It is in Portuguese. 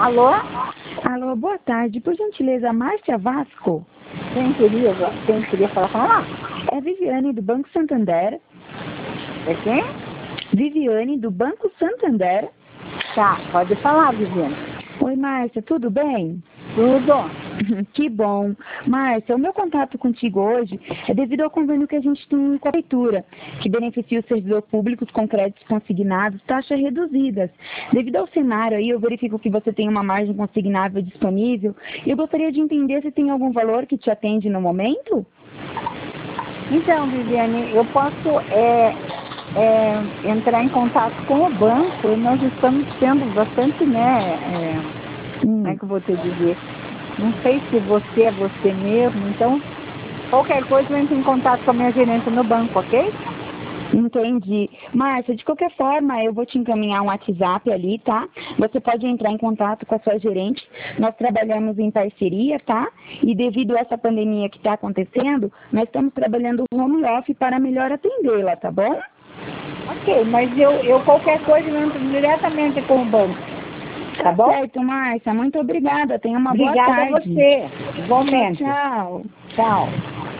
Alô? Alô, boa tarde. Por gentileza, Márcia Vasco? Quem queria falar com ela? É Viviane, do Banco Santander. É quem? Viviane, do Banco Santander. Tá, pode falar, Viviane. Oi, Márcia, tudo bem? Tudo. Que bom. Márcia, o meu contato contigo hoje é devido ao convênio que a gente tem com a prefeitura, que beneficia os servidores públicos com créditos consignados, taxas reduzidas. Devido ao cenário aí, eu verifico que você tem uma margem consignável disponível e eu gostaria de entender se tem algum valor que te atende no momento? Então, Viviane, eu posso entrar em contato com o banco e nós estamos tendo bastante, como é que eu vou te dizer? Não sei se você é você mesmo, então qualquer coisa eu entro em contato com a minha gerente no banco, ok? Entendi. Márcia, de qualquer forma, eu vou te encaminhar um WhatsApp ali, tá? Você pode entrar em contato com a sua gerente. Nós trabalhamos em parceria, tá? E devido a essa pandemia que está acontecendo, nós estamos trabalhando home office para melhor atendê-la, tá bom? Ok, mas eu qualquer coisa eu entro diretamente com o banco. Tá bom? Certo, Márcia. Muito obrigada. Tenha uma boa tarde. Obrigada a você. Igualmente. Tchau. Tchau.